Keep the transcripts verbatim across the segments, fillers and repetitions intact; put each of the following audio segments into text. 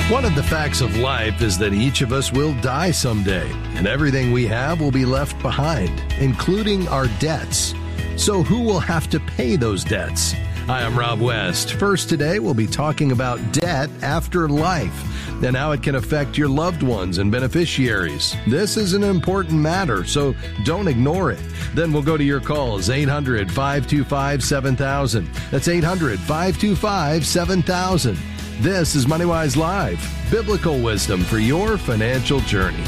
One of the facts of life is that each of us will die someday, and everything we have will be left behind, including our debts. So who will have to pay those debts? Hi, I'm Rob West. First today, we'll be talking about debt after life and how it can affect your loved ones and beneficiaries. This is an important matter, so don't ignore it. Then we'll go to your calls, eight hundred, five two five, seven thousand. That's eight hundred, five two five, seven thousand. This is MoneyWise Live, biblical wisdom for your financial journey.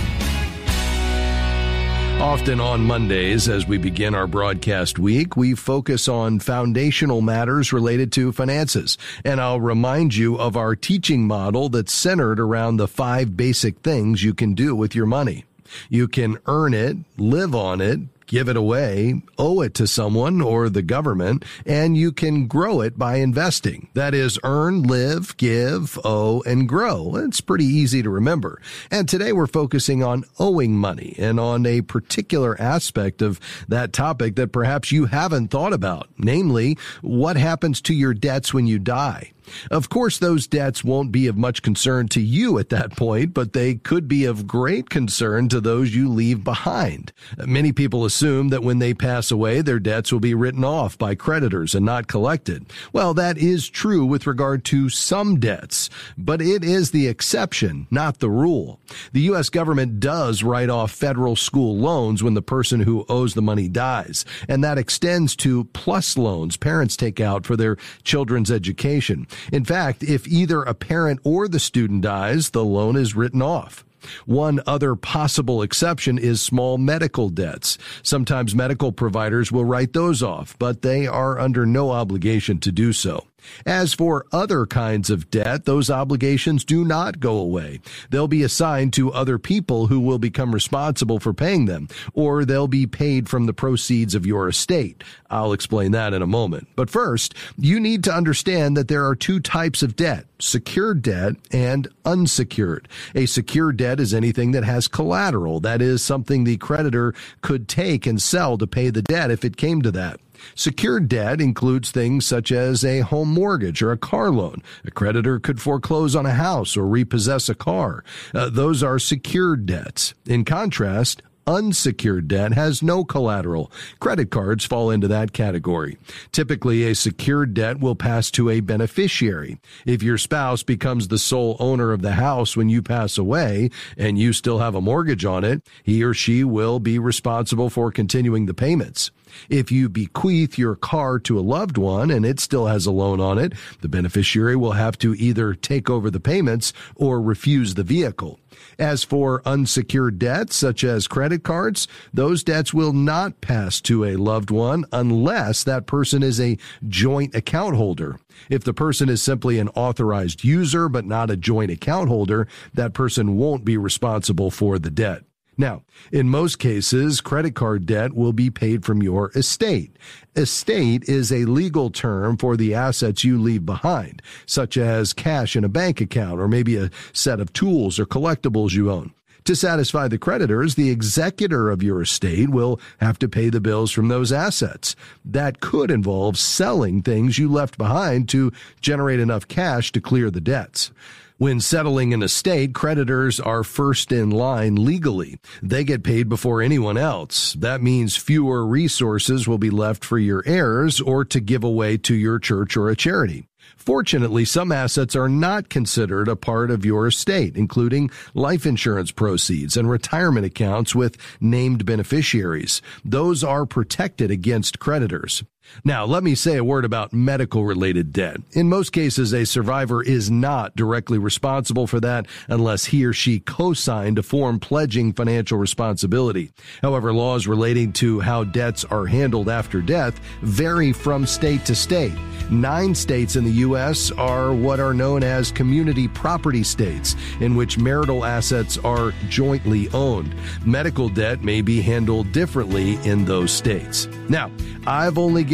Often on Mondays, as we begin our broadcast week, we focus on foundational matters related to finances. And I'll remind you of our teaching model that's centered around the five basic things you can do with your money. You can earn it, live on it, give it away, owe it to someone or the government, and you can grow it by investing. That is, earn, live, give, owe, and grow. It's pretty easy to remember. And today we're focusing on owing money and on a particular aspect of that topic that perhaps you haven't thought about, namely, what happens to your debts when you die. Of course, those debts won't be of much concern to you at that point, but they could be of great concern to those you leave behind. Many people assume that when they pass away, their debts will be written off by creditors and not collected. Well, that is true with regard to some debts, but it is the exception, not the rule. The U S government does write off federal school loans when the person who owes the money dies, and that extends to PLUS loans parents take out for their children's education. In fact, if either a parent or the student dies, the loan is written off. One other possible exception is small medical debts. Sometimes medical providers will write those off, but they are under no obligation to do so. As for other kinds of debt, those obligations do not go away. They'll be assigned to other people who will become responsible for paying them, or they'll be paid from the proceeds of your estate. I'll explain that in a moment. But first, you need to understand that there are two types of debt: secured debt and unsecured. A secured debt is anything that has collateral. That is, something the creditor could take and sell to pay the debt if it came to that. Secured debt includes things such as a home mortgage or a car loan. A creditor could foreclose on a house or repossess a car. Uh, those are secured debts. In contrast, unsecured debt has no collateral. Credit cards fall into that category. Typically, a secured debt will pass to a beneficiary. If your spouse becomes the sole owner of the house when you pass away and you still have a mortgage on it, he or she will be responsible for continuing the payments. If you bequeath your car to a loved one and it still has a loan on it, the beneficiary will have to either take over the payments or refuse the vehicle. As for unsecured debts, such as credit cards, those debts will not pass to a loved one unless that person is a joint account holder. If the person is simply an authorized user but not a joint account holder, that person won't be responsible for the debt. Now, in most cases, credit card debt will be paid from your estate. Estate is a legal term for the assets you leave behind, such as cash in a bank account or maybe a set of tools or collectibles you own. To satisfy the creditors, the executor of your estate will have to pay the bills from those assets. That could involve selling things you left behind to generate enough cash to clear the debts. When settling an estate, creditors are first in line legally. They get paid before anyone else. That means fewer resources will be left for your heirs or to give away to your church or a charity. Fortunately, some assets are not considered a part of your estate, including life insurance proceeds and retirement accounts with named beneficiaries. Those are protected against creditors. Now, let me say a word about medical-related debt. In most cases, a survivor is not directly responsible for that unless he or she co-signed a form pledging financial responsibility. However, laws relating to how debts are handled after death vary from state to state. Nine states in the U S are what are known as community property states, in which marital assets are jointly owned. Medical debt may be handled differently in those states. Now, I've only given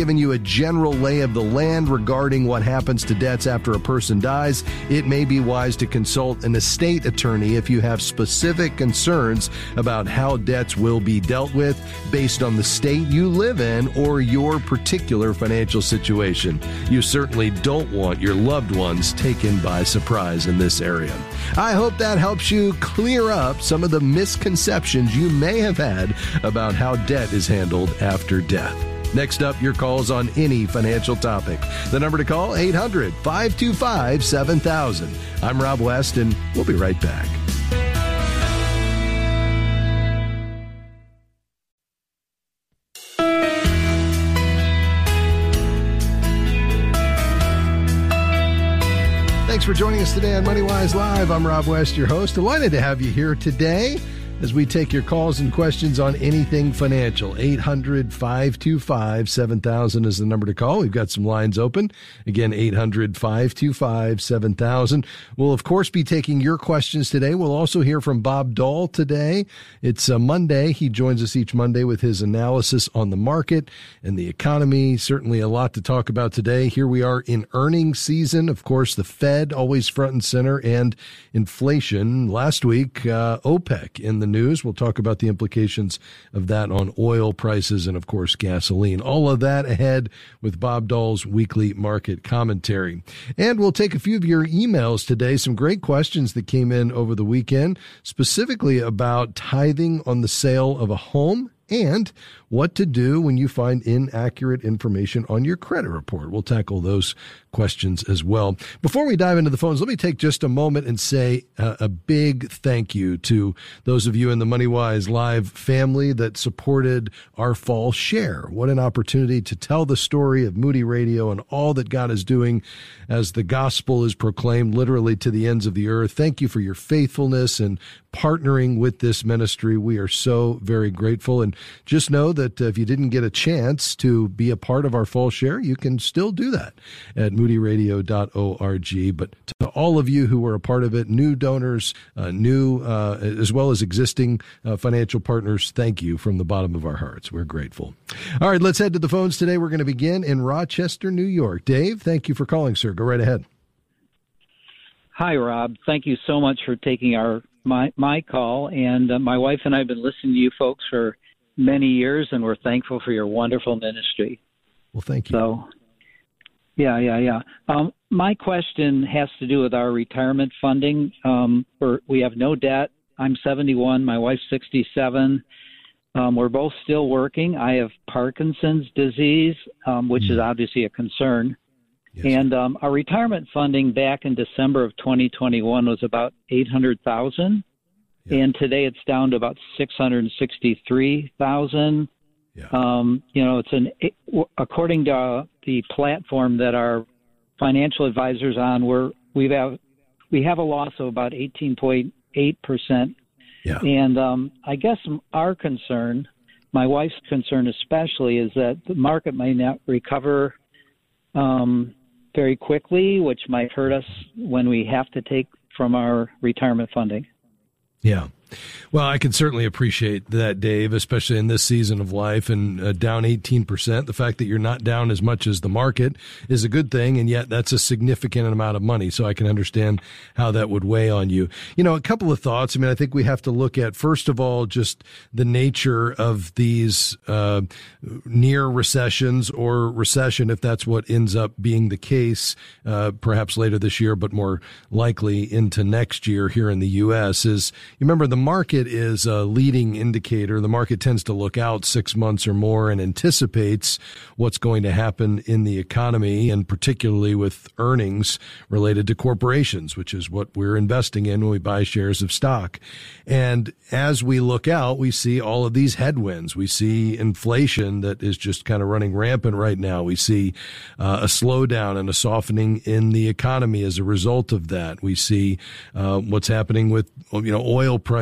given you a general lay of the land regarding what happens to debts after a person dies. It may be wise to consult an estate attorney if you have specific concerns about how debts will be dealt with based on the state you live in or your particular financial situation. You certainly don't want your loved ones taken by surprise in this area. I hope that helps you clear up some of the misconceptions you may have had about how debt is handled after death. Next up, your calls on any financial topic. The number to call, eight hundred, five two five, seven thousand. I'm Rob West, and we'll be right back. Thanks for joining us today on MoneyWise Live. I'm Rob West, your host. Delighted to have you here today as we take your calls and questions on anything financial. eight hundred, five two five, seven thousand is the number to call. We've got some lines open. Again, eight hundred, five two five, seven thousand. We'll, of course, be taking your questions today. We'll also hear from Bob Dahl today. It's a Monday. He joins us each Monday with his analysis on the market and the economy. Certainly a lot to talk about today. Here we are in earnings season. Of course, the Fed always front and center, and inflation. Last week, uh, OPEC in the news. We'll talk about the implications of that on oil prices and, of course, gasoline. All of that ahead with Bob Dahl's weekly market commentary. And we'll take a few of your emails today. Some great questions that came in over the weekend, specifically about tithing on the sale of a home and what to do when you find inaccurate information on your credit report. We'll tackle those questions as well. Before we dive into the phones, let me take just a moment and say uh, a big thank you to those of you in the MoneyWise Live family that supported our fall share. What an opportunity to tell the story of Moody Radio and all that God is doing as the gospel is proclaimed literally to the ends of the earth. Thank you for your faithfulness and partnering with this ministry. We are so very grateful. And just know that if you didn't get a chance to be a part of our fall share, you can still do that at moody radio dot org. But to all of you who were a part of it, new donors, uh, new uh, as well as existing uh, financial partners, thank you from the bottom of our hearts. We're grateful. All right, let's head to the phones today. We're going to begin in Rochester, New York. Dave, thank you for calling, sir. Go right ahead. Hi, Rob. Thank you so much for taking our my my call. And uh, my wife and I have been listening to you folks for many years, and we're thankful for your wonderful ministry. Well, thank you. So, yeah, yeah, yeah. Um, my question has to do with our retirement funding. Um, we're, we have no debt. I'm seventy-one. My wife's sixty-seven. Um, we're both still working. I have Parkinson's disease, um, which mm. is obviously a concern. Yes. And um, our retirement funding back in December of twenty twenty-one was about eight hundred thousand dollars. Yeah. And today it's down to about six hundred sixty-three thousand. Yeah. Um, you know, it's an it, according to the platform that our financial advisors on, we're we have we have a loss of about eighteen point eight percent. Yeah. And um, I guess our concern, my wife's concern especially, is that the market may not recover um, very quickly, which might hurt us when we have to take from our retirement funding. Yeah. Well, I can certainly appreciate that, Dave, especially in this season of life, and uh, down eighteen percent. The fact that you're not down as much as the market is a good thing, and yet that's a significant amount of money, so I can understand how that would weigh on you. You know, a couple of thoughts. I mean, I think we have to look at, first of all, just the nature of these uh, near recessions or recession, if that's what ends up being the case, uh, perhaps later this year, but more likely into next year here in the U S, is, you remember, the market is a leading indicator. The market tends to look out six months or more and anticipates what's going to happen in the economy, and particularly with earnings related to corporations, which is what we're investing in when we buy shares of stock. And as we look out, we see all of these headwinds. We see inflation that is just kind of running rampant right now. We see uh, a slowdown and a softening in the economy as a result of that. We see uh, what's happening with, you know, oil prices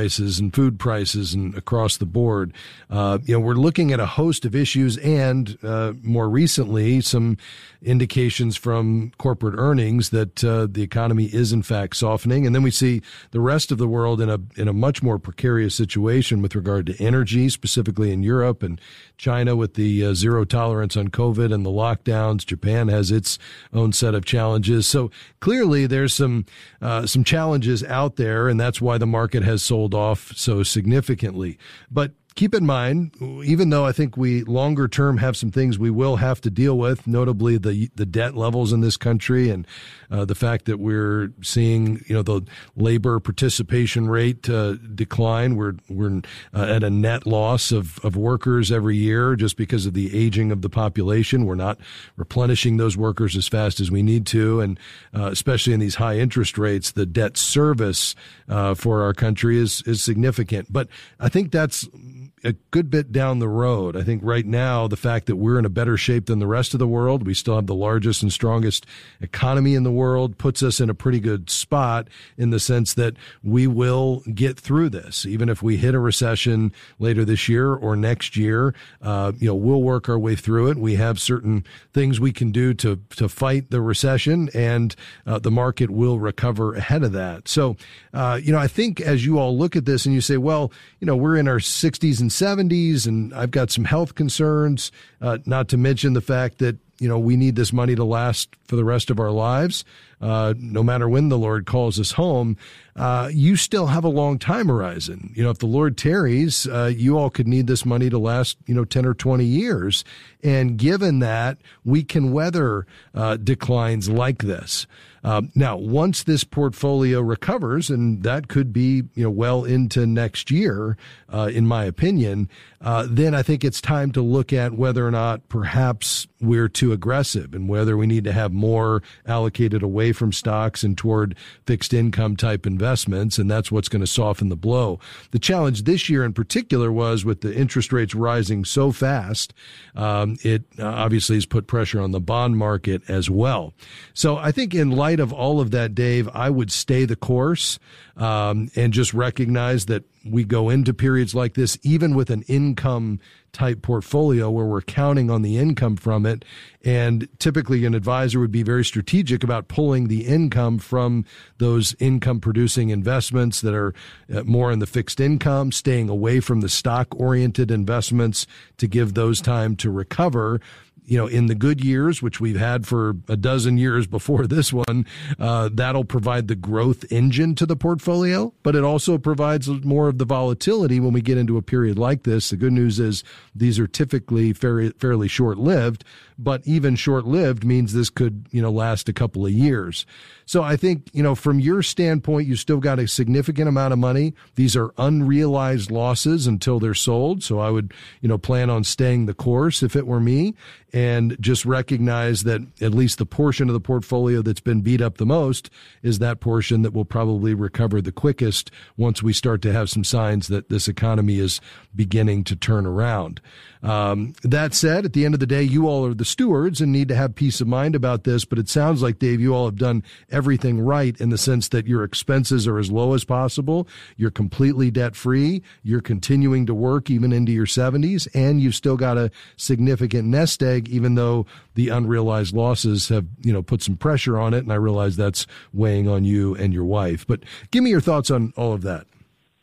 prices and food prices and across the board. Uh, you know, we're looking at a host of issues and, uh, more recently, some indications from corporate earnings that, uh, the economy is in fact softening. And then we see the rest of the world in a, in a much more precarious situation with regard to energy, specifically in Europe and China with the uh, zero tolerance on COVID and the lockdowns. Japan has its own set of challenges. So clearly there's some, uh, some challenges out there, and that's why the market has sold off so significantly. But keep in mind, even though I think we longer term have some things we will have to deal with, notably the the debt levels in this country and uh, the fact that we're seeing, you know, the labor participation rate uh, decline. We're we're uh, at a net loss of, of workers every year just because of the aging of the population. We're not replenishing those workers as fast as we need to, and uh, especially in these high interest rates, the debt service uh, for our country is is significant. But I think that's a good bit down the road. I think right now, the fact that we're in a better shape than the rest of the world, we still have the largest and strongest economy in the world, puts us in a pretty good spot in the sense that we will get through this. Even if we hit a recession later this year or next year, uh, you know, we'll work our way through it. We have certain things we can do to, to fight the recession, and uh, the market will recover ahead of that. So, uh, you know, I think as you all look at this and you say, well, you know, we're in our sixties and seventies, and I've got some health concerns, uh, not to mention the fact that, you know, we need this money to last for the rest of our lives, uh, no matter when the Lord calls us home. Uh, you still have a long time horizon. You know, if the Lord tarries, uh, you all could need this money to last, you know, ten or twenty years. And given that, we can weather uh, declines like this. Uh, now, once this portfolio recovers, and that could be, you know, well into next year, uh, in my opinion, uh, then I think it's time to look at whether or not perhaps we're too aggressive and whether we need to have more allocated away from stocks and toward fixed income type investments. And that's what's going to soften the blow. The challenge this year in particular was with the interest rates rising so fast, um, it uh, obviously has put pressure on the bond market as well. So I think in light of all of that, Dave, I would stay the course, um, and just recognize that we go into periods like this, even with an income type portfolio where we're counting on the income from it. And typically an advisor would be very strategic about pulling the income from those income producing investments that are more in the fixed income, staying away from the stock oriented investments to give those time to recover. You know, in the good years, which we've had for a dozen years before this one, uh, that'll provide the growth engine to the portfolio, but it also provides more of the volatility when we get into a period like this. The good news is these are typically fairly, fairly short-lived, but even short-lived means this could, you know, last a couple of years. So I think, you know, from your standpoint, you still got a significant amount of money. These are unrealized losses until they're sold. So I would, you know, plan on staying the course if it were me, and just recognize that at least the portion of the portfolio that's been beat up the most is that portion that will probably recover the quickest once we start to have some signs that this economy is beginning to turn around. Um, that said, at the end of the day, you all are the stewards and need to have peace of mind about this. But it sounds like, Dave, you all have done everything right in the sense that your expenses are as low as possible. You're completely debt free. You're continuing to work even into your seventies, and you've still got a significant nest egg, even though the unrealized losses have, you know, put some pressure on it. And I realize that's weighing on you and your wife. But give me your thoughts on all of that.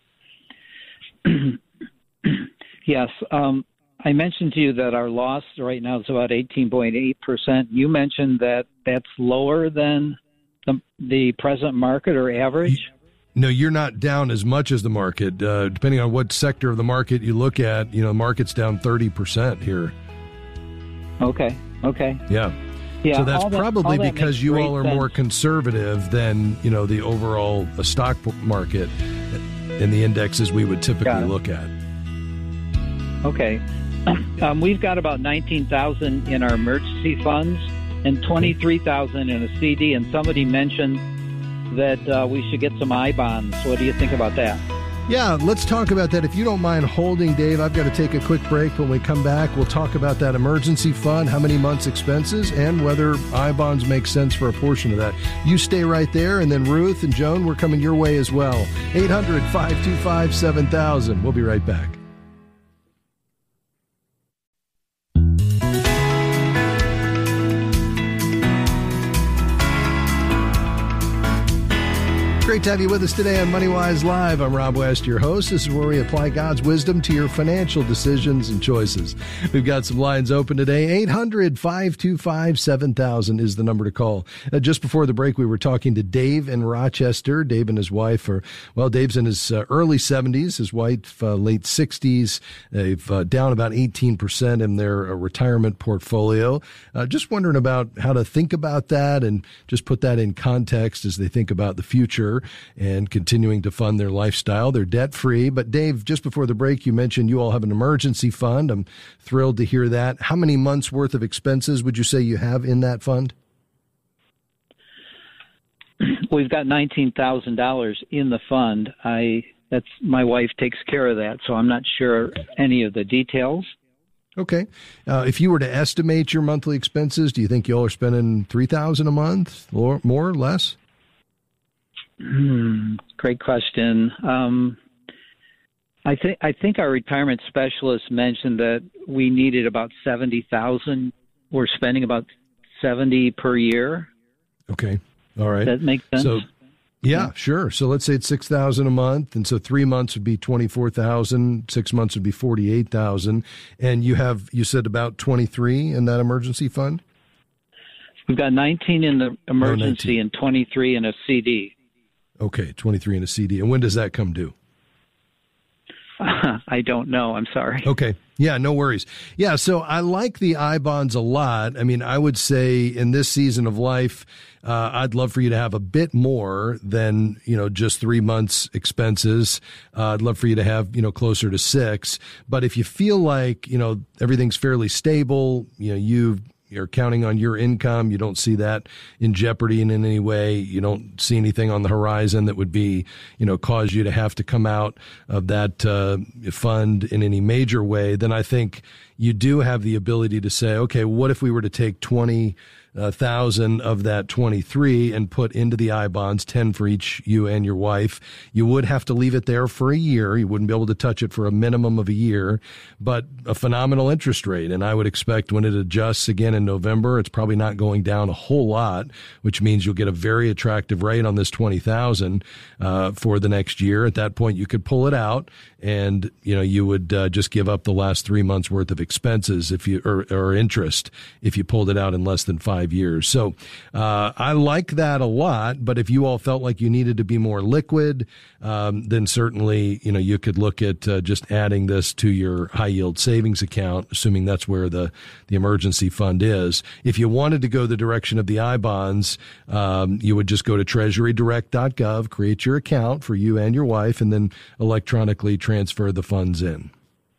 Yes. Um, I mentioned to you that our loss right now is about eighteen point eight percent. You mentioned that that's lower than the, the present market or average? No, you're not down as much as the market. Uh, depending on what sector of the market you look at, you know, the market's down thirty percent here. Okay. Okay. Yeah. Yeah, so that's all that, probably all that because you all are sense. more conservative than, you know, the overall uh, stock market in the indexes we would typically look at. Okay. Um, we've got about nineteen thousand in our emergency funds and twenty-three thousand in a C D. And somebody mentioned that uh, we should get some I bonds. What do you think about that? Yeah, let's talk about that. If you don't mind holding, Dave, I've got to take a quick break. When we come back, we'll talk about that emergency fund, how many months' expenses, and whether I bonds make sense for a portion of that. You stay right there, and then Ruth and Joan, we're coming your way as well. eight hundred, five two five, seven thousand. We'll be right back. Great to have you with us today on MoneyWise Live. I'm Rob West, your host. This is where we apply God's wisdom to your financial decisions and choices. We've got some lines open today. eight hundred, five two five, seven thousand is the number to call. Uh, just before the break, we were talking to Dave in Rochester. Dave and his wife are, well, Dave's in his uh, early seventies, his wife uh, late sixties. They've uh, down about eighteen percent in their uh, retirement portfolio. Uh, just wondering about how to think about that and just put that in context as they think about the future and continuing to fund their lifestyle. They're debt-free. But Dave, just before the break, you mentioned you all have an emergency fund. I'm thrilled to hear that. How many months' worth of expenses would you say you have in that fund? We've got nineteen thousand dollars in the fund. I that's my wife takes care of that, so I'm not sure any of the details. Okay. Uh, if you were to estimate your monthly expenses, do you think you all are spending three thousand dollars a month, or more, less? Hmm, great question. Um, I think I think our retirement specialist mentioned that we needed about seventy thousand. We're spending about seventy per year. Okay, all right. Does that make sense? So, yeah, yeah, sure. So let's say it's six thousand a month, and so three months would be twenty-four thousand. Six months would be forty-eight thousand. And you have you said about twenty-three in that emergency fund. We've got nineteen in the emergency no, and twenty-three in a C D. Okay, twenty-three in a C D. And when does that come due? Uh, I don't know. I'm sorry. Okay. Yeah, no worries. Yeah, so I like the I bonds a lot. I mean, I would say in this season of life, uh, I'd love for you to have a bit more than, you know, just three months expenses. Uh, I'd love for you to have, you know, closer to six. But if you feel like, you know, everything's fairly stable, you know, you've You're counting on your income. You don't see that in jeopardy in any way. You don't see anything on the horizon that would be, you know, cause you to have to come out of that uh, fund in any major way. Then I think you do have the ability to say, okay, what if we were to take twenty thousand of that twenty-three and put into the I bonds, ten for each you and your wife. You would have to leave it there for a year. You wouldn't be able to touch it for a minimum of a year, but a phenomenal interest rate. And I would expect when it adjusts again in November, it's probably not going down a whole lot, which means you'll get a very attractive rate on this twenty thousand uh, for the next year. At that point, you could pull it out and, you know, you would uh, just give up the last three months worth of expenses if you, or, or interest if you pulled it out in less than five years. So uh, I like that a lot, but if you all felt like you needed to be more liquid, um, then certainly, you know, you could look at uh, just adding this to your high yield savings account, assuming that's where the, the emergency fund is. If you wanted to go the direction of the I bonds, um, you would just go to treasury direct dot gov, create your account for you and your wife, and then electronically transfer the funds in.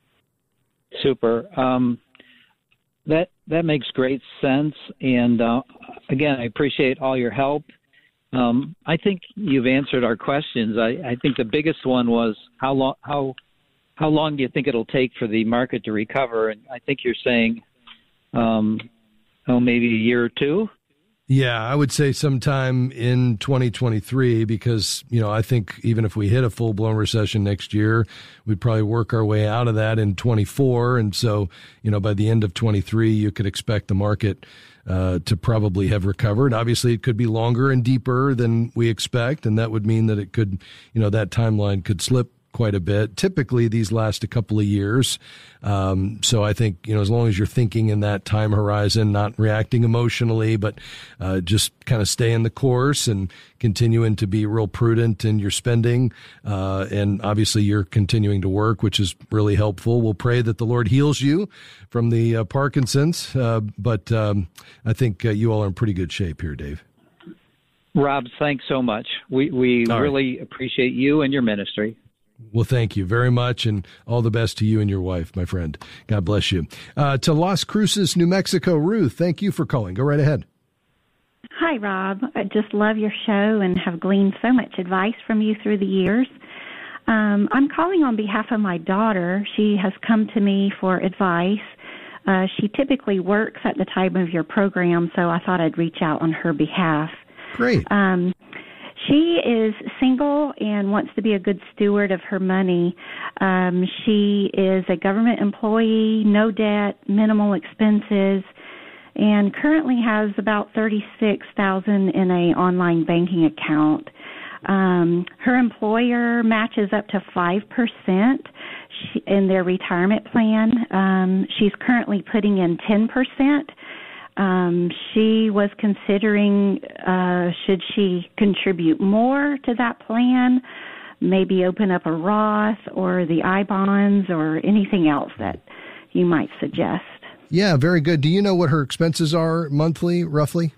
Super. Um, that that makes great sense. And uh, again, I appreciate all your help. Um, I think you've answered our questions. I, I think the biggest one was how long how how long do you think it'll take for the market to recover? And I think you're saying, um, oh, maybe a year or two. Yeah, I would say sometime in twenty twenty-three, because, you know, I think even if we hit a full-blown recession next year, we'd probably work our way out of that in twenty-four. And so, you know, by the end of twenty-three, you could expect the market uh, to probably have recovered. Obviously, it could be longer and deeper than we expect, and that would mean that it could, you know, that timeline could slip quite a bit. Typically, these last a couple of years. Um, so I think, you know, as long as you're thinking in that time horizon, not reacting emotionally, but uh, just kind of staying the course and continuing to be real prudent in your spending. Uh, and obviously you're continuing to work, which is really helpful. We'll pray that the Lord heals you from the uh, Parkinson's. Uh, but um, I think uh, you all are in pretty good shape here, Dave. Rob, thanks so much. We, we all really right. appreciate you and your ministry. Well, thank you very much, and all the best to you and your wife, my friend. God bless you. Uh, to Las Cruces, New Mexico, Ruth, thank you for calling. Go right ahead. Hi, Rob. I just love your show and have gleaned so much advice from you through the years. Um, I'm calling on behalf of my daughter. She has come to me for advice. Uh, she typically works at the time of your program, so I thought I'd reach out on her behalf. Great. Um, she is single and wants to be a good steward of her money. Um, she is a government employee, no debt, minimal expenses, and currently has about thirty-six thousand dollars in a online banking account. Um, her employer matches up to five percent in their retirement plan. Um, she's currently putting in ten percent. Um, she was considering, uh, should she contribute more to that plan, maybe open up a Roth or the I bonds or anything else that you might suggest. Yeah, very good. Do you know what her expenses are monthly, roughly?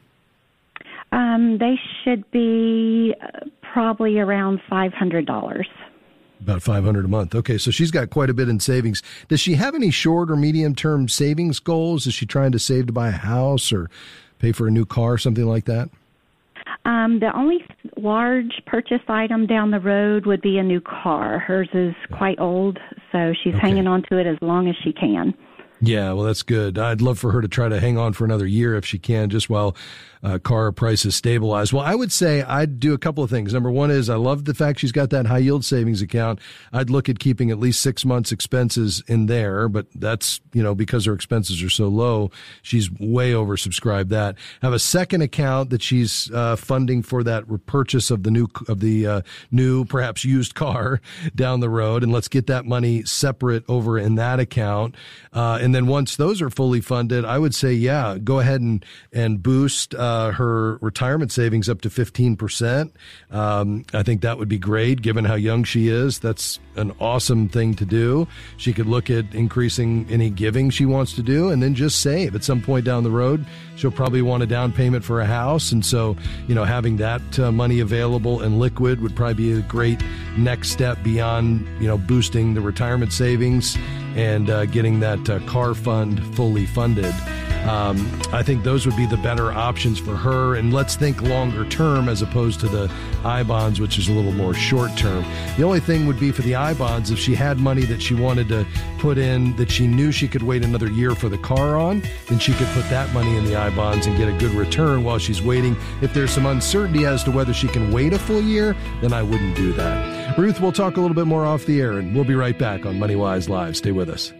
Um, they should be probably around five hundred dollars. About five hundred dollars a month. Okay, so she's got quite a bit in savings. Does she have any short or medium-term savings goals? Is she trying to save to buy a house or pay for a new car, something like that? Um, the only large purchase item down the road would be a new car. Hers is quite old, so she's Okay. hanging on to it as long as she can. Yeah, well, that's good. I'd love for her to try to hang on for another year if she can, just while uh, car prices stabilize. Well, I would say I'd do a couple of things. Number one is I love the fact she's got that high yield savings account. I'd look at keeping at least six months expenses in there, but that's, you know, because her expenses are so low, she's way oversubscribed that. Have a second account that she's uh, funding for that repurchase of the new, of the uh, new, perhaps used car down the road. And let's get that money separate over in that account. Uh, and then once those are fully funded, I would say, yeah, go ahead and, and boost uh, her retirement savings up to fifteen percent. Um, I think that would be great given how young she is. That's an awesome thing to do. She could look at increasing any giving she wants to do and then just save. At some point down the road, she'll probably want a down payment for a house. And so, you know, having that uh, money available and liquid would probably be a great next step beyond, you know, boosting the retirement savings and uh, getting that uh, car fund fully funded. Um, I think those would be the better options for her. And let's think longer term as opposed to the I bonds, which is a little more short term. The only thing would be for the I bonds, if she had money that she wanted to put in that she knew she could wait another year for the car on, then she could put that money in the I bonds and get a good return while she's waiting. If there's some uncertainty as to whether she can wait a full year, then I wouldn't do that. Ruth, we'll talk a little bit more off the air, and we'll be right back on MoneyWise Live. Stay with us.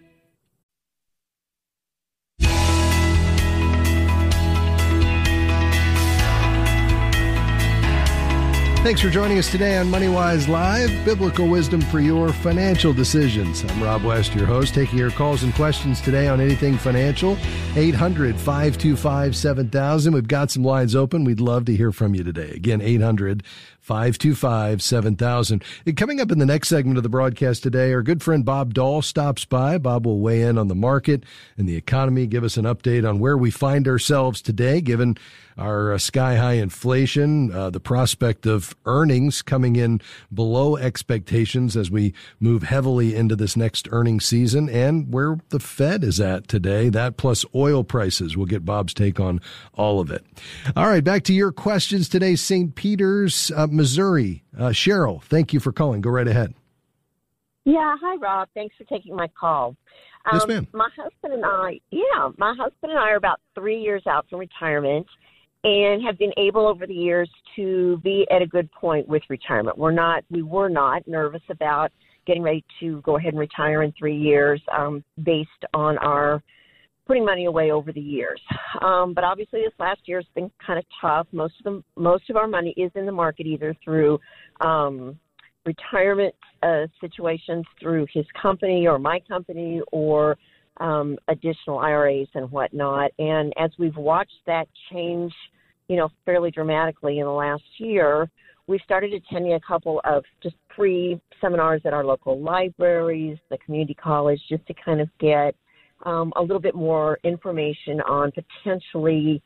Thanks for joining us today on MoneyWise Live, biblical wisdom for your financial decisions. I'm Rob West, your host, taking your calls and questions today on anything financial. eight hundred, five two five, seven thousand. We've got some lines open. We'd love to hear from you today. Again, eight hundred, five two five, seven thousand. And coming up in the next segment of the broadcast today, our good friend Bob Dahl stops by. Bob will weigh in on the market and the economy, give us an update on where we find ourselves today, given our uh, sky-high inflation, uh, the prospect of earnings coming in below expectations as we move heavily into this next earnings season, and where the Fed is at today. That plus oil prices. We'll get Bob's take on all of it. All right, back to your questions today. Saint Peter's, uh, Missouri. Uh, Cheryl, thank you for calling. Go right ahead. Yeah, hi, Rob. Thanks for taking my call. Um, Yes, ma'am. My husband and I, yeah, my husband and I are about three years out from retirement and have been able over the years to be at a good point with retirement. We're not, we were not nervous about getting ready to go ahead and retire in three years um, based on our putting money away over the years. Um, but obviously this last year has been kind of tough. Most of the, most of our money is in the market either through um, retirement uh, situations through his company or my company or um, additional I R As and whatnot. And as we've watched that change, you know, fairly dramatically in the last year, we've started attending a couple of just free seminars at our local libraries, the community college, just to kind of get um, a little bit more information on potentially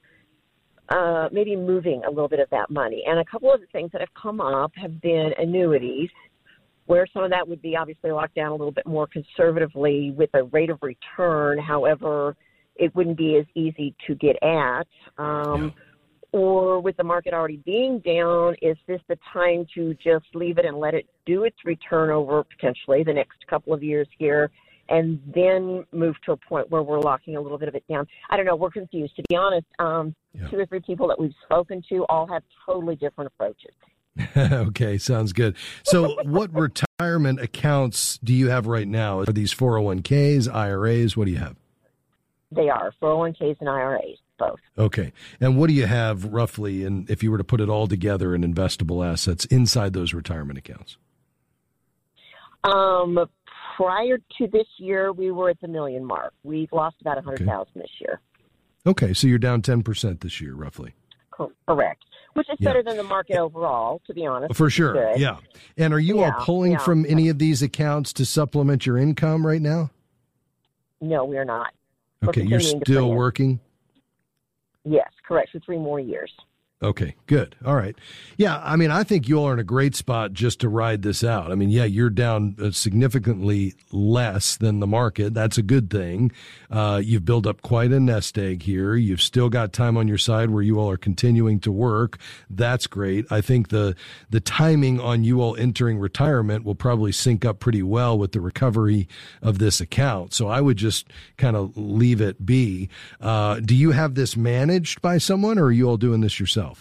uh, maybe moving a little bit of that money. And a couple of the things that have come up have been annuities, where some of that would be obviously locked down a little bit more conservatively with a rate of return. However, it wouldn't be as easy to get at. Um, Or with the market already being down, is this the time to just leave it and let it do its return over potentially the next couple of years here, and then move to a point where we're locking a little bit of it down? I don't know. We're confused. To be honest, um, yeah. two or three people that we've spoken to all have totally different approaches. Okay, sounds good. So what retirement accounts do you have right now? Are these four oh one k's, I R As? What do you have? They are four oh one k's and I R As. Both. Okay. And what do you have roughly, in, if you were to put it all together in investable assets inside those retirement accounts? Um, prior to this year, we were at the million mark. We've lost about one hundred thousand dollars this year. Okay. So you're down ten percent this year, roughly. Correct. Which is yeah. better than the market overall, to be honest. For sure. Yeah. And are you yeah, all pulling yeah. from any of these accounts to supplement your income right now? No, we are not. Okay. You're still working? Yes, correct, for three more years. Okay, good. All right. Yeah, I mean, I think you all are in a great spot just to ride this out. I mean, yeah, you're down significantly less than the market. That's a good thing. Uh, you've built up quite a nest egg here. You've still got time on your side where you all are continuing to work. That's great. I think the the timing on you all entering retirement will probably sync up pretty well with the recovery of this account. So I would just kind of leave it be. Uh, do you have this managed by someone, or are you all doing this yourself?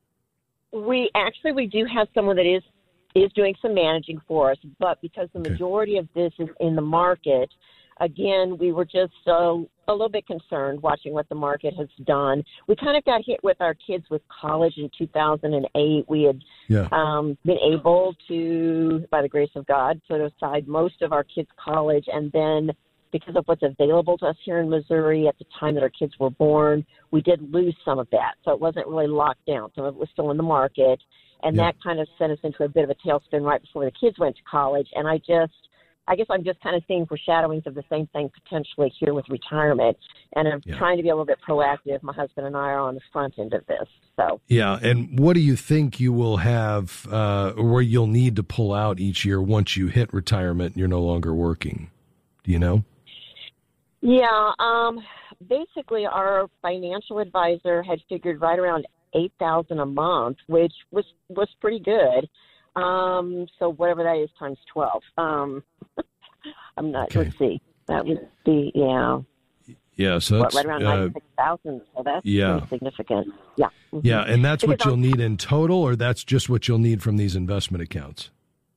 We actually, we do have someone that is, is doing some managing for us, but because the okay. majority of this is in the market, again, we were just uh, a little bit concerned watching what the market has done. We kind of got hit with our kids with college in two thousand eight. We had yeah. um, been able to, by the grace of God, put aside most of our kids' college, and then because of what's available to us here in Missouri at the time that our kids were born, we did lose some of that. So it wasn't really locked down. Some of it was still in the market. And yeah. that kind of sent us into a bit of a tailspin right before the kids went to college. And I just, I guess I'm just kind of seeing foreshadowings of the same thing potentially here with retirement. And I'm yeah. trying to be a little bit proactive. My husband and I are on the front end of this. So yeah. And what do you think you will have, uh, or where you'll need to pull out each year once you hit retirement and you're no longer working? Do you know? Yeah, um, basically our financial advisor had figured right around eight thousand dollars a month, which was, was pretty good. Um, so whatever that is times twelve. Um, I'm not, okay. let's see, that would be, yeah. Yeah, so that's what, right around uh, ninety-six thousand, so that's yeah. pretty significant. Yeah. Mm-hmm. Yeah, and that's because what you'll I'm, need in total, or that's just what you'll need from these investment accounts?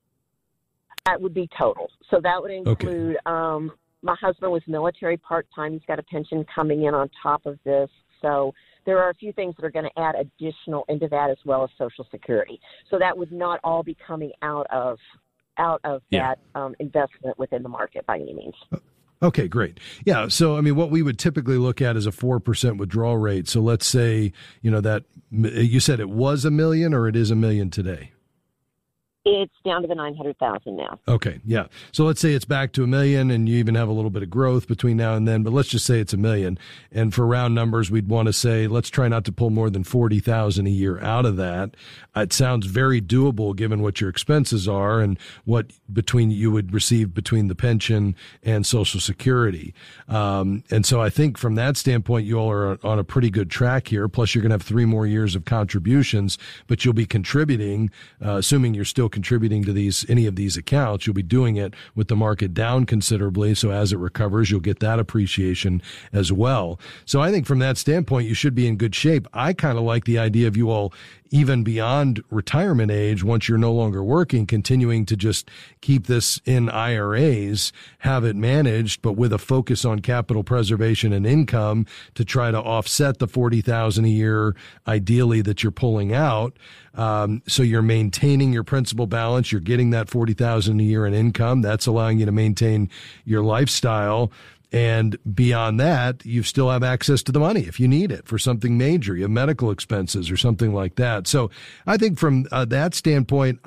That would be total. So that would include, okay. um, my husband was military part-time. He's got a pension coming in on top of this. So there are a few things that are going to add additional into that, as well as Social Security. So that would not all be coming out of out of yeah. that um, investment within the market by any means. Okay, great. Yeah, so I mean, what we would typically look at is a four percent withdrawal rate. So let's say, you know, that you said it was a million, or it is a million today? It's down to the nine hundred thousand now. Okay, yeah. So let's say it's back to a million, and you even have a little bit of growth between now and then, but let's just say it's a million. And for round numbers, we'd want to say, let's try not to pull more than forty thousand a year out of that. It sounds very doable given what your expenses are and what between you would receive between the pension and Social Security. Um, and so I think from that standpoint, you all are on a pretty good track here. Plus, you're going to have three more years of contributions, but you'll be contributing, uh, assuming you're still contributing to these any of these accounts, you'll be doing it with the market down considerably. So as it recovers, you'll get that appreciation as well. So I think from that standpoint, you should be in good shape. I kind of like the idea of you all, even beyond retirement age, once you're no longer working, continuing to just keep this in I R As, have it managed, but with a focus on capital preservation and income to try to offset the forty thousand a year, ideally, that you're pulling out. Um, so you're maintaining your principal balance. You're getting that forty thousand a year in income. That's allowing you to maintain your lifestyle. And beyond that, you still have access to the money if you need it for something major. You have medical expenses or something like that. So I think from uh, that standpoint, I'd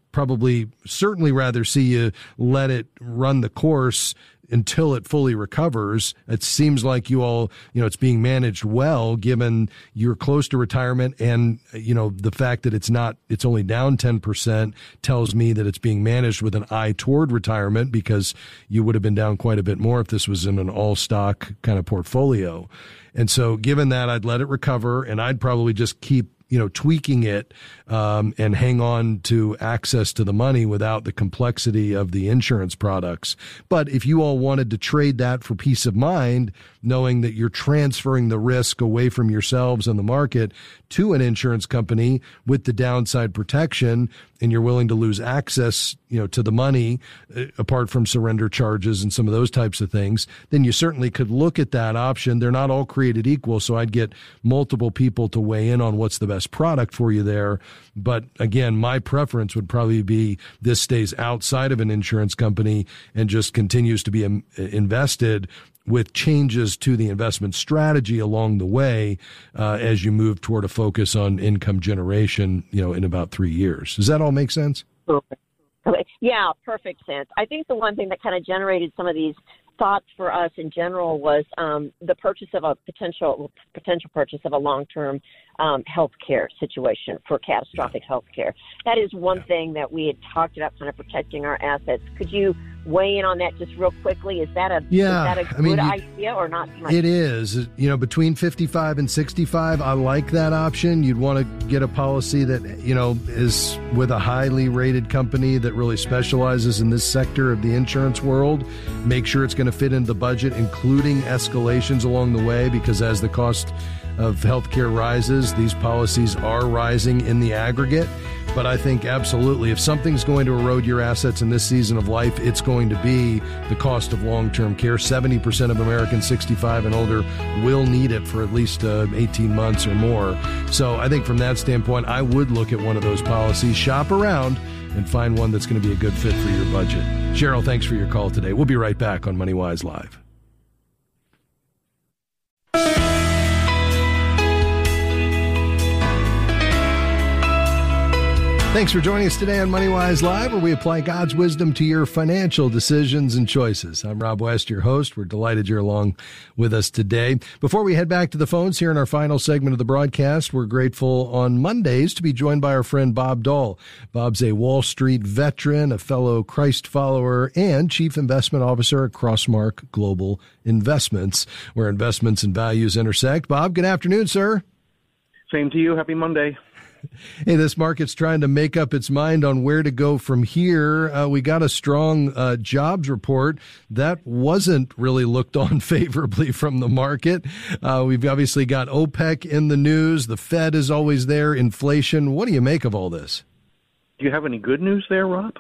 probably certainly rather see you let it run the course until it fully recovers. It seems like you all, you know, it's being managed well, given you're close to retirement, and, you know, the fact that it's not, it's only down ten percent tells me that it's being managed with an eye toward retirement, because you would have been down quite a bit more if this was in an all stock kind of portfolio. And so given that, I'd let it recover, and I'd probably just keep, you know, tweaking it, um, and hang on to access to the money without the complexity of the insurance products. But if you all wanted to trade that for peace of mind, knowing that you're transferring the risk away from yourselves and the market to an insurance company with the downside protection, and you're willing to lose access, you know, to the money, uh, apart from surrender charges and some of those types of things, then you certainly could look at that option. They're not all created equal, so I'd get multiple people to weigh in on what's the best product for you there. But again, my preference would probably be this stays outside of an insurance company and just continues to be um, invested, with changes to the investment strategy along the way, uh, as you move toward a focus on income generation, you know, in about three years. Does that all make sense? Okay. Okay. Yeah, perfect sense. I think the one thing that kind of generated some of these thoughts for us in general was um, the purchase of a potential potential purchase of a long-term um, health care situation for catastrophic health care. That is one yeah. thing that we had talked about, kind of protecting our assets. Could you weigh in on that just real quickly? Is that a, yeah, is that a I mean, good you, idea or not so much? It is. You know, between fifty-five and sixty-five, I like that option. You'd want to get a policy that, you know, is with a highly rated company that really specializes in this sector of the insurance world. Make sure it's going to fit into the budget, including escalations along the way, because as the cost of healthcare rises, these policies are rising in the aggregate. But I think absolutely, if something's going to erode your assets in this season of life, it's going to be the cost of long-term care. seventy percent of Americans sixty-five and older will need it for at least uh, eighteen months or more. So I think from that standpoint, I would look at one of those policies, shop around, and find one that's going to be a good fit for your budget. Cheryl, thanks for your call today. We'll be right back on MoneyWise Live. Thanks for joining us today on MoneyWise Live, where we apply God's wisdom to your financial decisions and choices. I'm Rob West, your host. We're delighted you're along with us today. Before we head back to the phones here in our final segment of the broadcast, we're grateful on Mondays to be joined by our friend Bob Dahl. Bob's a Wall Street veteran, a fellow Christ follower, and Chief Investment Officer at Crossmark Global Investments, where investments and values intersect. Bob, good afternoon, sir. Same to you. Happy Monday. Hey, this market's trying to make up its mind on where to go from here. Uh, we got a strong uh, jobs report that wasn't really looked on favorably from the market. Uh, we've obviously got OPEC in the news. The Fed is always there. Inflation. What do you make of all this? Do you have any good news there, Rob?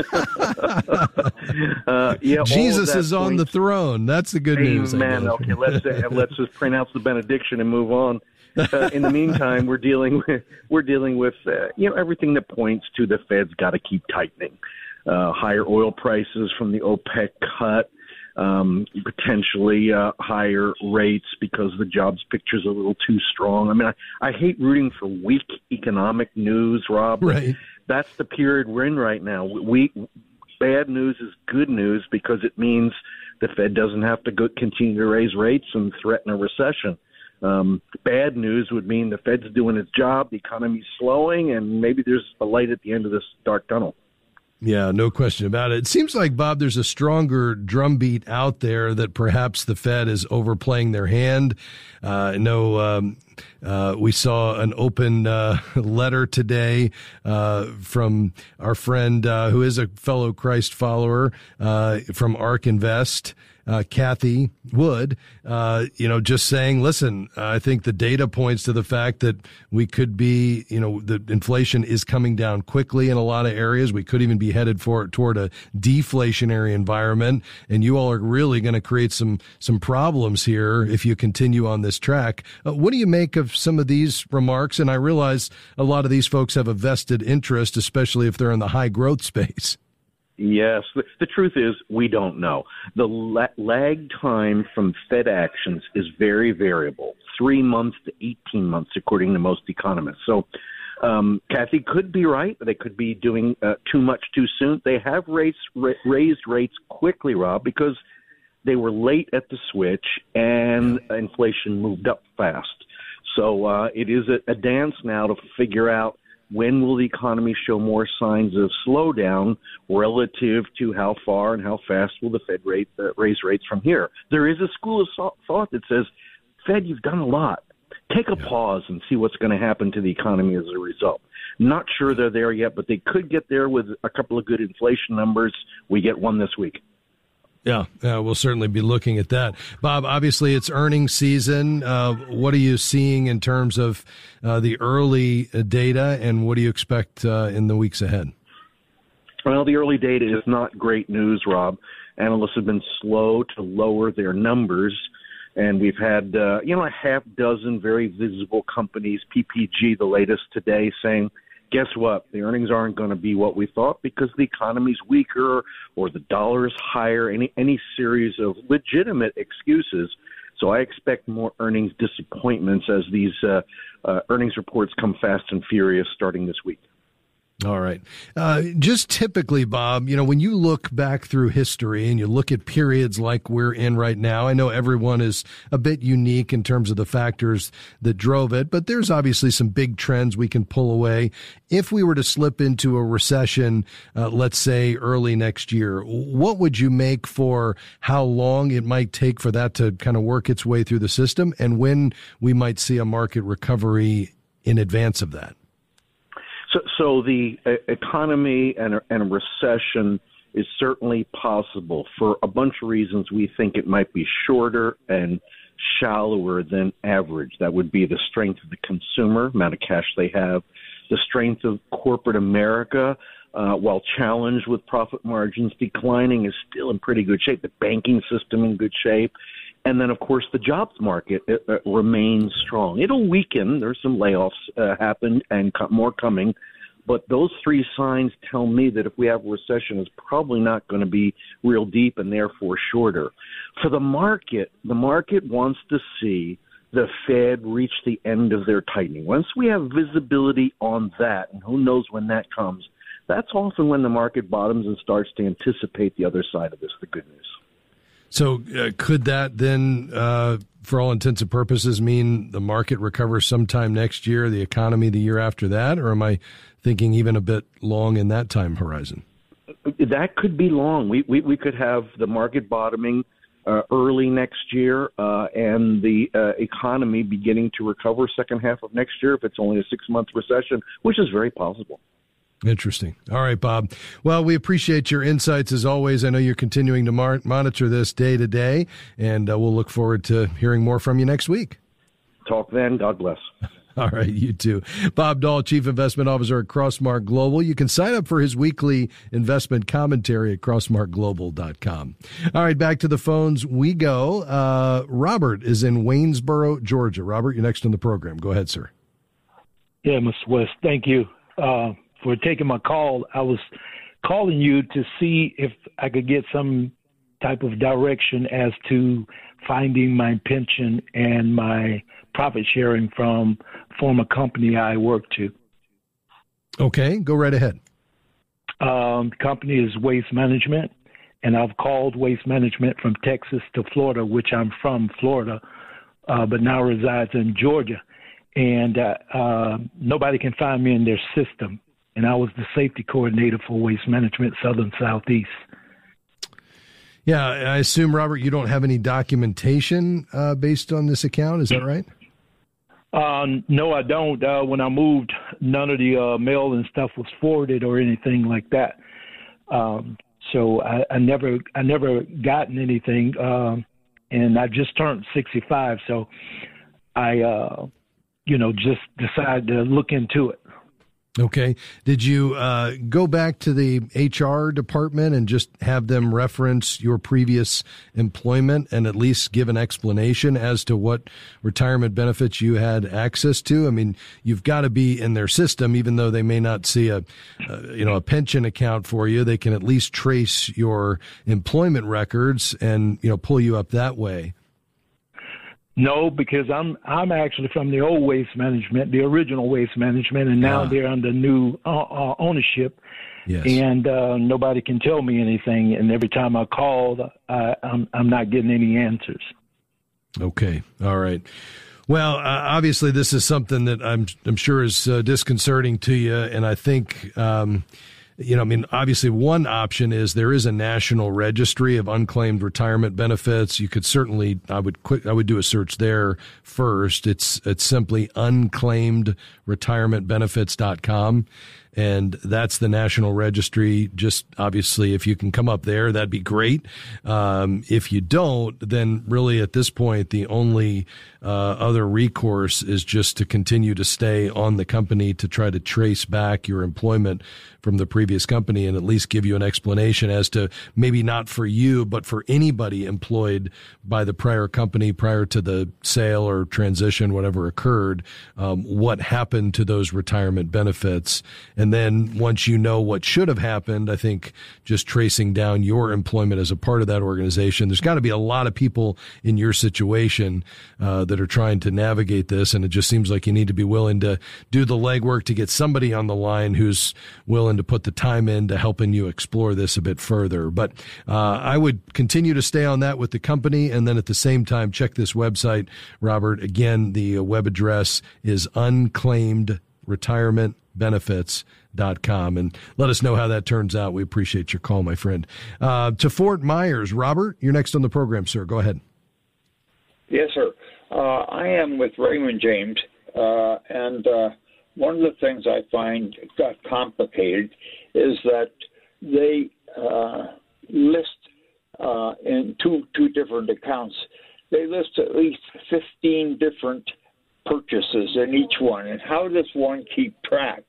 uh, yeah, Jesus is on the throne. That's the good Amen. news. Amen. Okay, let's uh, let's just pronounce the benediction and move on. Uh, in the meantime, we're dealing with we're dealing with uh, you know everything that points to the Fed's got to keep tightening. Uh, higher oil prices from the OPEC cut, um, potentially uh, higher rates because the jobs picture is a little too strong. I mean, I, I hate rooting for weak economic news, Rob. Right. That's the period we're in right now. We bad news is good news because it means the Fed doesn't have to go, continue to raise rates and threaten a recession. Um, bad news would mean the Fed's doing its job, the economy's slowing, and maybe there's a light at the end of this dark tunnel. Yeah, no question about it. It seems like, Bob, there's a stronger drumbeat out there that perhaps the Fed is overplaying their hand. Uh, I know um, uh, we saw an open uh, letter today uh, from our friend uh, who is a fellow Christ follower uh, from ARK Invest, Uh, Kathy Wood, uh, you know, just saying, listen, I think the data points to the fact that we could be, you know, the inflation is coming down quickly in a lot of areas. We could even be headed for toward a deflationary environment. And you all are really going to create some, some problems here if you continue on this track. Uh, what do you make of some of these remarks? And I realize a lot of these folks have a vested interest, especially if they're in the high growth space. Yes. The, the truth is we don't know. The la- lag time from Fed actions is very variable, three months to eighteen months, according to most economists. So Um, Kathy could be right. They could be doing uh, too much too soon. They have raised, ra- raised rates quickly, Rob, because they were late at the switch and inflation moved up fast. So uh, it is a, a dance now to figure out when will the economy show more signs of slowdown relative to how far and how fast will the Fed rate, uh, raise rates from here. There is a school of thought that says, Fed, you've done a lot. Take a yeah. pause and see what's going to happen to the economy as a result. Not sure they're there yet, but they could get there with a couple of good inflation numbers. We get one this week. Yeah, uh, we'll certainly be looking at that. Bob, obviously it's earnings season. Uh, what are you seeing in terms of uh, the early data, and what do you expect uh, in the weeks ahead? Well, the early data is not great news, Rob. Analysts have been slow to lower their numbers, and we've had, uh, you know, a half dozen very visible companies, P P G, the latest today, saying, guess what? The earnings aren't going to be what we thought because the economy's weaker or the dollar is higher, any any series of legitimate excuses. So I expect more earnings disappointments as these uh, uh, earnings reports come fast and furious starting this week. All right. Uh, just typically, Bob, you know, when you look back through history and you look at periods like we're in right now, I know everyone is a bit unique in terms of the factors that drove it, but there's obviously some big trends we can pull away. If we were to slip into a recession, uh, let's say early next year, what would you make for how long it might take for that to kind of work its way through the system, and when we might see a market recovery in advance of that? So, so the uh, economy and a, and a recession is certainly possible. For a bunch of reasons, we think it might be shorter and shallower than average. That would be the strength of the consumer, amount of cash they have, the strength of corporate America, uh, while challenged with profit margins declining, is still in pretty good shape. The banking system in good shape. And then, of course, the jobs market uh, uh, remains strong. It'll weaken. There's some layoffs uh, happen and co- more coming. But those three signs tell me that if we have a recession, it's probably not going to be real deep and therefore shorter. For the market, the market wants to see the Fed reach the end of their tightening. Once we have visibility on that, and who knows when that comes, that's often when the market bottoms and starts to anticipate the other side of this, the good news. So uh, could that then, uh, for all intents and purposes, mean the market recovers sometime next year, the economy the year after that? Or am I thinking even a bit long in that time horizon? That could be long. We we, we could have the market bottoming uh, early next year uh, and the uh, economy beginning to recover second half of next year if it's only a six-month recession, which is very possible. Interesting. All right, Bob. Well, we appreciate your insights as always. I know you're continuing to mar- monitor this day to day, and uh, we'll look forward to hearing more from you next week. Talk then. God bless. All right, you too. Bob Dahl, Chief Investment Officer at Crossmark Global. You can sign up for his weekly investment commentary at crossmark global dot com. All right, back to the phones we go. Uh, Robert is in Waynesboro, Georgia. Robert, you're next on the program. Go ahead, sir. Yeah, Mister West, thank you uh, for taking my call. I was calling you to see if I could get some type of direction as to finding my pension and my profit sharing from former company I worked to. Okay, go right ahead. Um, the company is Waste Management, and I've called Waste Management from Texas to Florida, which I'm from Florida, uh, but now resides in Georgia. And uh, uh, nobody can find me in their system. And I was the safety coordinator for Waste Management Southern Southeast. Yeah, I assume, Robert, you don't have any documentation uh, based on this account. Is that right? Uh, no, I don't. Uh, when I moved, none of the uh, mail and stuff was forwarded or anything like that. Um, so I, I never, I never gotten anything. Um, and I just turned sixty-five, so I, uh, you know, just decided to look into it. Okay. Did you uh, go back to the H R department and just have them reference your previous employment and at least give an explanation as to what retirement benefits you had access to? I mean, you've got to be in their system, even though they may not see a, uh, you know, a pension account for you. They can at least trace your employment records and, you know, pull you up that way. No, because I'm I'm actually from the old Waste Management, the original Waste Management, and now ah. they're under new uh, uh, ownership. Yes. And uh, nobody can tell me anything. And every time I call, I, I'm I'm not getting any answers. Okay. All right. Well, uh, obviously, this is something that I'm I'm sure is uh, disconcerting to you, and I think. Um, You know, I mean, obviously one option is there is a national registry of unclaimed retirement benefits. You could certainly, I would quick, I would do a search there first. It's, it's simply unclaimed retirement benefits dot com. And that's the national registry. Just obviously, if you can come up there, that'd be great. Um, if you don't, then really at this point, the only uh, other recourse is just to continue to stay on the company to try to trace back your employment from the previous company and at least give you an explanation as to maybe not for you, but for anybody employed by the prior company prior to the sale or transition, whatever occurred, um, what happened to those retirement benefits. And then once you know what should have happened, I think just tracing down your employment as a part of that organization, there's got to be a lot of people in your situation uh, that are trying to navigate this. And it just seems like you need to be willing to do the legwork to get somebody on the line who's willing to put the time in to helping you explore this a bit further. But uh, I would continue to stay on that with the company. And then at the same time, check this website, Robert. Again, the web address is unclaimed retirement benefits dot com, and let us know how that turns out. We appreciate your call, my friend. Uh, to Fort Myers, Robert, you're next on the program, sir. Go ahead. Yes, sir. Uh, I am with Raymond James, uh, and uh, one of the things I find got complicated is that they uh, list uh, in two two different accounts. They list at least fifteen different purchases in each one, and how does one keep track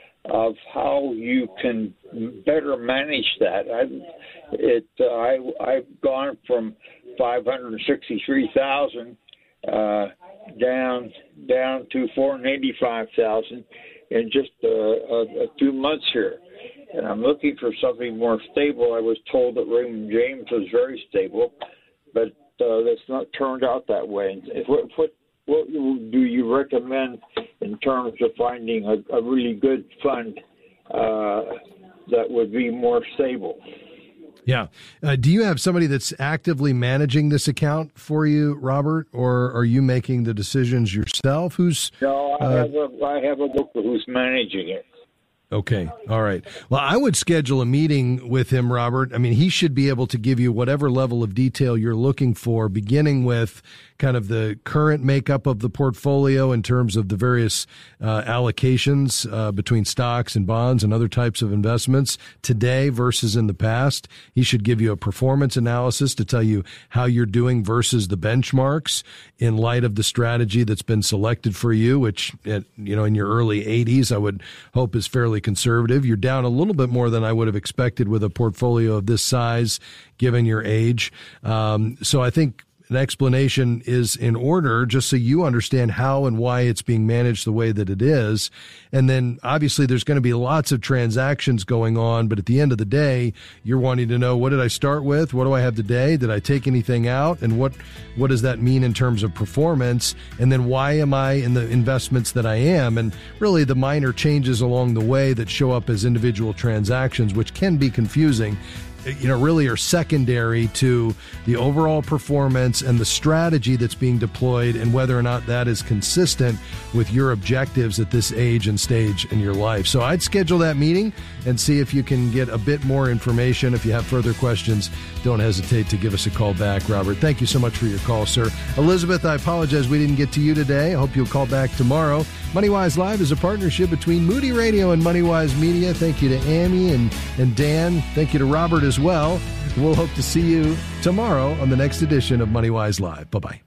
of how you can better manage that? I've, it, uh, I, I've gone from five hundred sixty-three thousand uh, down down to four hundred eighty-five thousand in just uh, a, a two months here, and I'm looking for something more stable. I was told that Raymond James was very stable, but uh, that's not turned out that way. What, what What do you recommend in terms of finding a, a really good fund uh, that would be more stable? Yeah. Uh, do you have somebody that's actively managing this account for you, Robert, or are you making the decisions yourself? Who's? No, I, uh, have, a, I have a looker who's managing it. Okay. All right. Well, I would schedule a meeting with him, Robert. I mean, he should be able to give you whatever level of detail you're looking for, beginning with kind of the current makeup of the portfolio in terms of the various uh, allocations uh, between stocks and bonds and other types of investments today versus in the past. He should give you a performance analysis to tell you how you're doing versus the benchmarks in light of the strategy that's been selected for you, which, at, you know, in your early eighties, I would hope is fairly conservative. You're down a little bit more than I would have expected with a portfolio of this size, given your age. Um, so I think an explanation is in order, just so you understand how and why it's being managed the way that it is. And then obviously there's going to be lots of transactions going on, but at the end of the day, you're wanting to know, what did I start with? What do I have today? Did I take anything out? And what, what does that mean in terms of performance? And then why am I in the investments that I am? And really the minor changes along the way that show up as individual transactions, which can be confusing, you know, really are secondary to the overall performance and the strategy that's being deployed and whether or not that is consistent with your objectives at this age and stage in your life. So I'd schedule that meeting and see if you can get a bit more information. If you have further questions, don't hesitate to give us a call back, Robert. Thank you so much for your call, sir. Elizabeth, I apologize we didn't get to you today. I hope you'll call back tomorrow. MoneyWise Live is a partnership between Moody Radio and MoneyWise Media. Thank you to Amy and, and Dan. Thank you to Robert as well. We'll hope to see you tomorrow on the next edition of MoneyWise Live. Bye-bye.